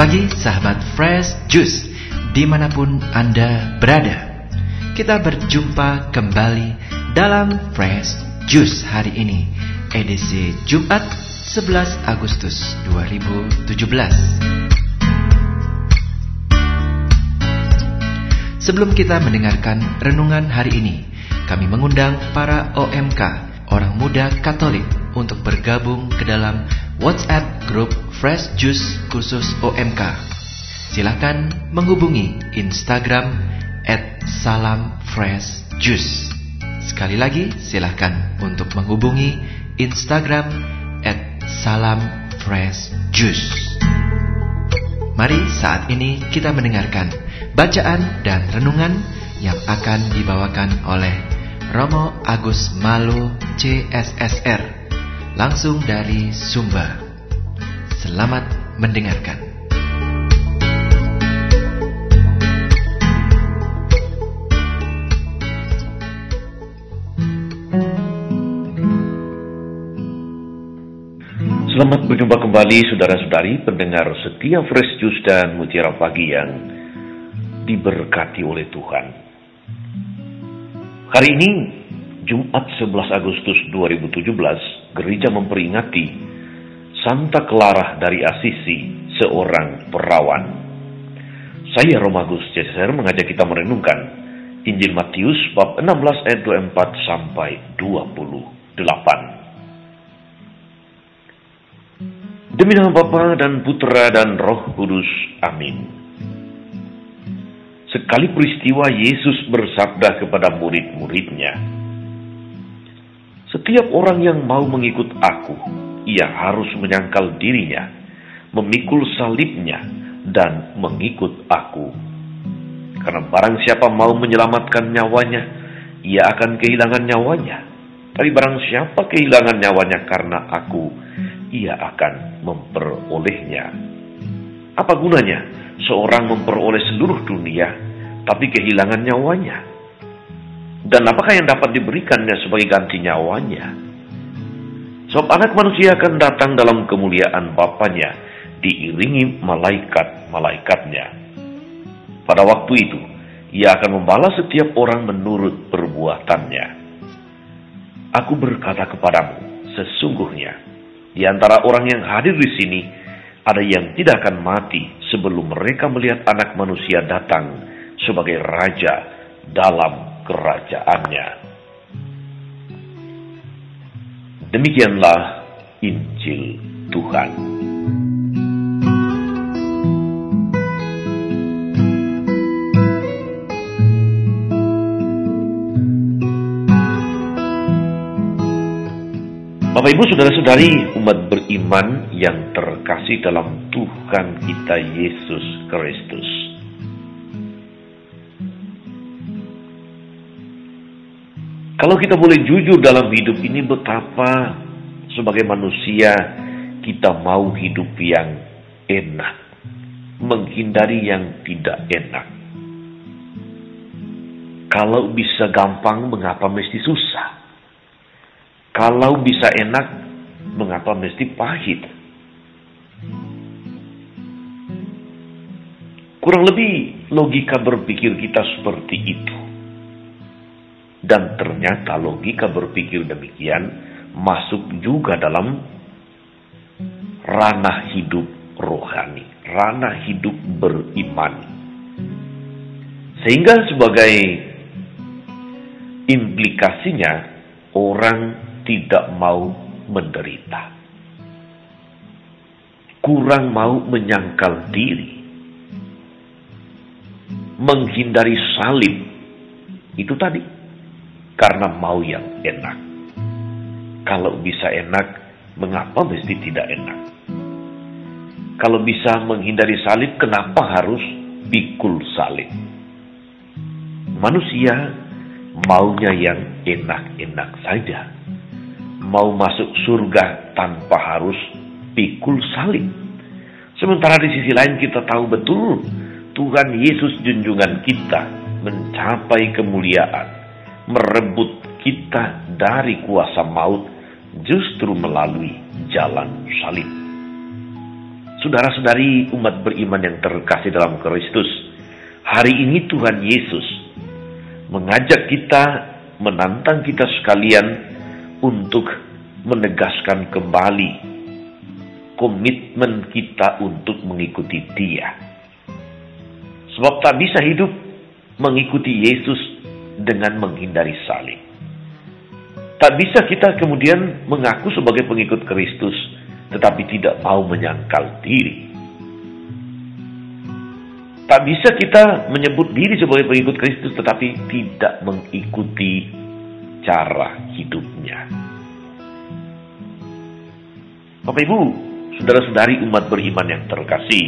pagi sahabat Fresh Juice dimanapun Anda berada. Kita berjumpa kembali dalam Fresh Juice hari ini, edisi Jumat 11 Agustus 2017. Sebelum kita mendengarkan renungan hari ini, kami mengundang para OMK, orang muda Katolik, untuk bergabung ke dalam WhatsApp grup Fresh Juice khusus OMK. Silakan menghubungi Instagram @salamfreshjuice. Sekali lagi, silakan untuk menghubungi Instagram @salamfreshjuice. Mari saat ini kita mendengarkan bacaan dan renungan yang akan dibawakan oleh Romo Agus Malo CSSR, langsung dari Sumba. Selamat mendengarkan. Selamat berjumpa kembali saudara-saudari pendengar setia Fresh Juice dan Mutiara Pagi yang diberkati oleh Tuhan. Hari ini Jumat 11 Agustus 2017, gereja memperingati Santa Clara dari Assisi, seorang perawan. Saya Romo Agus CSR mengajak kita merenungkan Injil Matius bab 16 ayat 24 sampai 28. Demi nama Bapa dan Putra dan Roh Kudus. Amin. Sekali peristiwa Yesus bersabda kepada murid-muridnya, "Setiap orang yang mau mengikut aku, ia harus menyangkal dirinya, memikul salibnya, dan mengikut aku. Karena barang siapa mau menyelamatkan nyawanya, ia akan kehilangan nyawanya. Tapi barang siapa kehilangan nyawanya karena aku, ia akan memperolehnya. Apa gunanya seorang memperoleh seluruh dunia, tapi kehilangan nyawanya? Dan apakah yang dapat diberikannya sebagai ganti nyawanya? Sebab anak manusia akan datang dalam kemuliaan Bapanya, diiringi malaikat-malaikatnya. Pada waktu itu, ia akan membalas setiap orang menurut perbuatannya. Aku berkata kepadamu, sesungguhnya di antara orang yang hadir di sini, ada yang tidak akan mati sebelum mereka melihat Anak Manusia datang sebagai Raja dalam kerajaannya." Demikianlah Injil Tuhan. Bapak Ibu Saudara-saudari umat beriman yang terkasih dalam Tuhan kita Yesus Kristus. Kalau kita boleh jujur dalam hidup ini, betapa sebagai manusia kita mau hidup yang enak, menghindari yang tidak enak. Kalau bisa gampang, mengapa mesti susah? Kalau bisa enak, mengapa mesti pahit? Kurang lebih logika berpikir kita seperti itu. Dan ternyata logika berpikir demikian masuk juga dalam ranah hidup rohani, ranah hidup beriman. Sehingga sebagai implikasinya, orang tidak mau menderita, kurang mau menyangkal diri, menghindari salib. Itu tadi, karena mau yang enak. Kalau bisa enak, mengapa mesti tidak enak? Kalau bisa menghindari salib, kenapa harus pikul salib? Manusia maunya yang enak-enak saja, mau masuk surga tanpa harus pikul salib. Sementara di sisi lain kita tahu betul Tuhan Yesus junjungan kita mencapai kemuliaan, merebut kita dari kuasa maut justru melalui jalan salib. Saudara-saudari umat beriman yang terkasih dalam Kristus, hari ini Tuhan Yesus mengajak kita, menantang kita sekalian untuk menegaskan kembali komitmen kita untuk mengikuti Dia. Sebab tak bisa hidup mengikuti Yesus dengan menghindari salib. Tak bisa kita kemudian mengaku sebagai pengikut Kristus, tetapi tidak mau menyangkal diri. Tak bisa kita menyebut diri sebagai pengikut Kristus, tetapi tidak mengikuti cara hidupnya. Bapak Ibu, saudara-saudari umat beriman yang terkasih,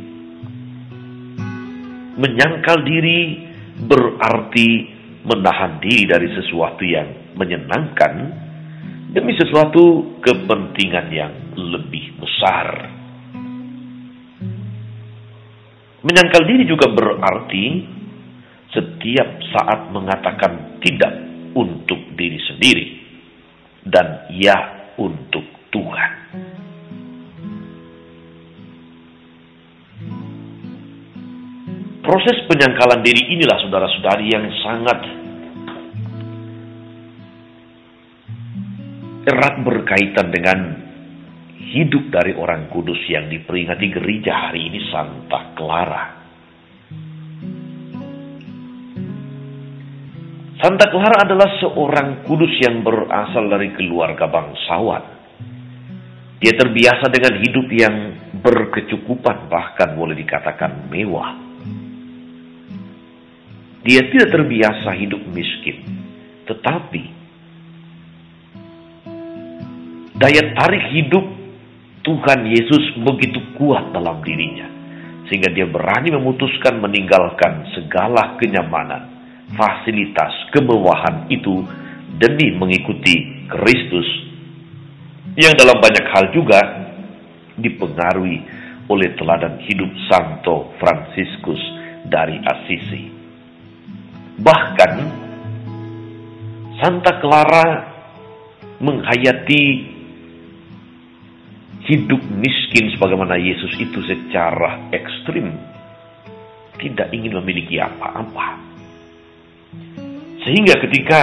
menyangkal diri berarti menahan diri dari sesuatu yang menyenangkan demi sesuatu kepentingan yang lebih besar. Menyangkal diri juga berarti setiap saat mengatakan tidak untuk diri sendiri dan ya untuk Tuhan. Proses penyangkalan diri inilah saudara-saudari yang sangat erat berkaitan dengan hidup dari orang kudus yang diperingati gereja hari ini, Santa Clara. Santa Clara adalah seorang kudus yang berasal dari keluarga bangsawan. Dia terbiasa dengan hidup yang berkecukupan, bahkan boleh dikatakan mewah. Dia tidak terbiasa hidup miskin, tetapi daya tarik hidup Tuhan Yesus begitu kuat dalam dirinya, sehingga dia berani memutuskan meninggalkan segala kenyamanan, fasilitas, kemewahan itu demi mengikuti Kristus, yang dalam banyak hal juga dipengaruhi oleh teladan hidup Santo Fransiskus dari Assisi. Bahkan Santa Clara menghayati hidup miskin sebagaimana Yesus itu secara ekstrim, tidak ingin memiliki apa-apa. Sehingga ketika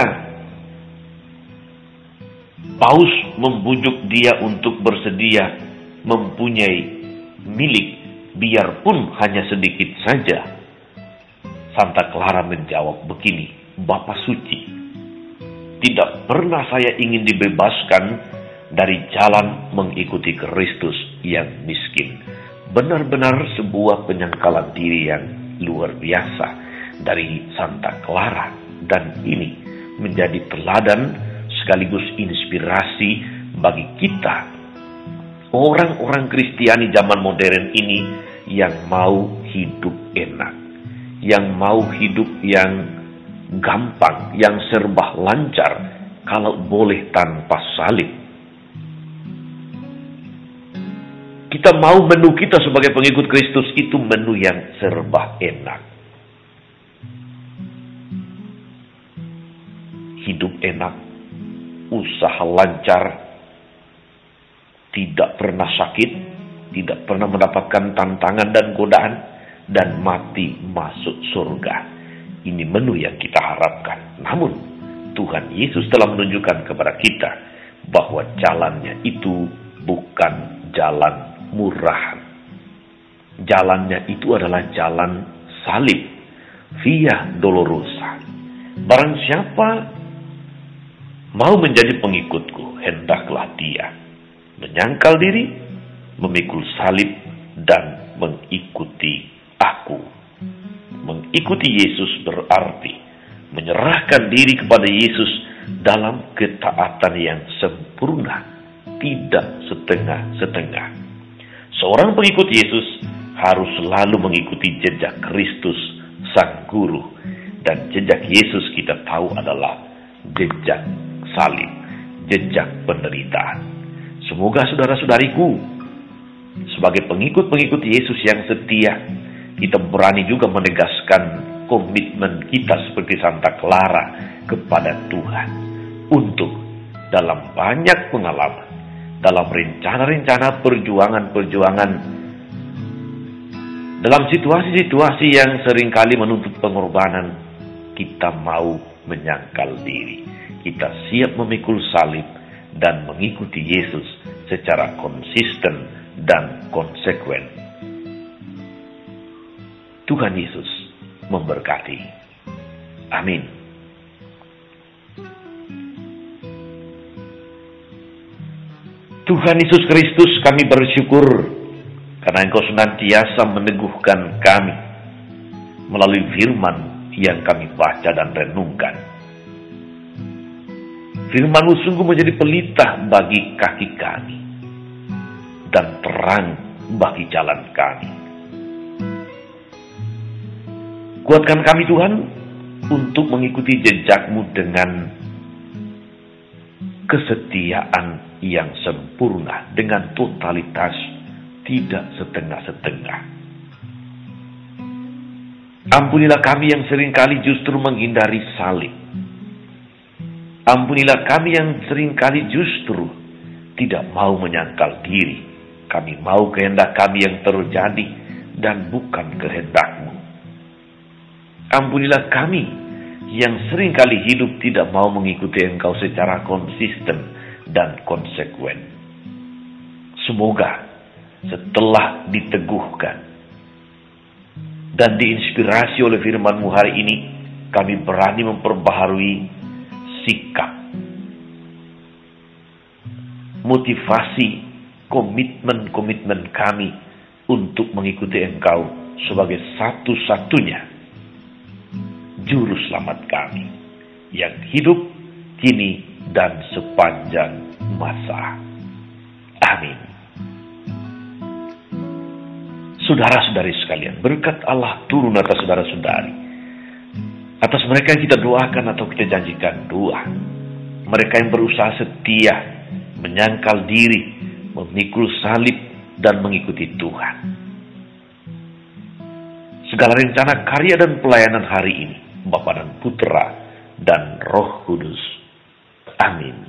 Paus membujuk dia untuk bersedia mempunyai milik, biarpun hanya sedikit saja, Santa Clara menjawab begini, Bapak Suci, tidak pernah saya ingin dibebaskan dari jalan mengikuti Kristus yang miskin. Benar-benar sebuah penyangkalan diri yang luar biasa dari Santa Clara, dan ini menjadi teladan sekaligus inspirasi bagi kita, orang-orang Kristiani zaman modern ini yang mau hidup enak, yang mau hidup yang gampang, yang serba lancar, kalau boleh tanpa salib. Kita mau menu kita sebagai pengikut Kristus itu menu yang serba enak. Hidup enak, usaha lancar, tidak pernah sakit, tidak pernah mendapatkan tantangan dan godaan, dan mati masuk surga. Ini menu yang kita harapkan. Namun, Tuhan Yesus telah menunjukkan kepada kita bahwa jalannya itu bukan jalan murahan. Jalannya itu adalah jalan salib, via dolorosa. Barang siapa mau menjadi pengikutku, hendaklah dia menyangkal diri, memikul salib, dan mengikuti aku. Mengikuti Yesus berarti menyerahkan diri kepada Yesus dalam ketaatan yang sempurna, tidak setengah-setengah. Seorang pengikut Yesus harus selalu mengikuti jejak Kristus, Sang Guru. Dan jejak Yesus kita tahu adalah jejak salib, jejak penderitaan. Semoga saudara-saudariku, sebagai pengikut-pengikut Yesus yang setia, kita berani juga menegaskan komitmen kita seperti Santa Clara kepada Tuhan. Untuk dalam banyak pengalaman, dalam rencana-rencana perjuangan-perjuangan Dalam situasi-situasi yang seringkali menuntut pengorbanan, kita mau menyangkal diri. Kita siap memikul salib dan mengikuti Yesus secara konsisten dan konsekuen. Tuhan Yesus memberkati. Amin. Tuhan Yesus Kristus, kami bersyukur karena Engkau senantiasa meneguhkan kami melalui firman yang kami baca dan renungkan. Firman-Mu sungguh menjadi pelita bagi kaki kami dan terang bagi jalan kami. Kuatkan kami Tuhan untuk mengikuti jejak-Mu dengan kesetiaan yang sempurna, dengan totalitas, tidak setengah-setengah. Ampunilah kami yang seringkali justru menghindari salib. Ampunilah kami yang seringkali justru tidak mau menyangkal diri. Kami mau kehendak kami yang terjadi dan bukan kehendak-Mu. Ampunilah kami yang seringkali hidup tidak mau mengikuti Engkau secara konsisten dan konsekuen. Semoga setelah diteguhkan dan diinspirasi oleh firman-Mu hari ini, kami berani memperbaharui sikap, motivasi, komitmen kami untuk mengikuti Engkau sebagai satu-satunya Juru Selamat kami yang hidup kini dan sepanjang masa. Amin. Saudara-saudari sekalian, berkat Allah turun atas saudara-saudari, atas mereka yang kita doakan atau kita janjikan doa, mereka yang berusaha setia, menyangkal diri, memikul salib, dan mengikuti Tuhan. Segala rencana, karya, dan pelayanan hari ini, Bapa dan Putra dan Roh Kudus. Amin.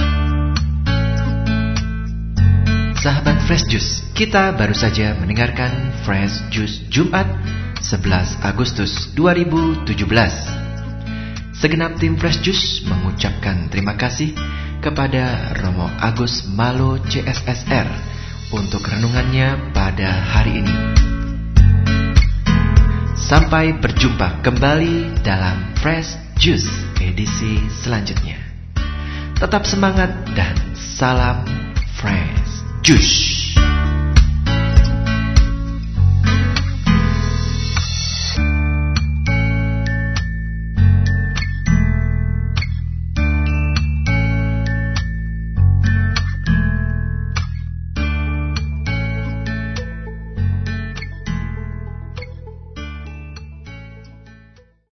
Sahabat Fresh Juice, kita baru saja mendengarkan Fresh Juice Jumat 11 Agustus 2017. Segenap tim Fresh Juice mengucapkan terima kasih kepada Romo Agus Malo CSSR untuk renungannya pada hari ini. Sampai berjumpa kembali dalam Fresh Juice edisi selanjutnya. Tetap semangat dan salam Fresh Juice.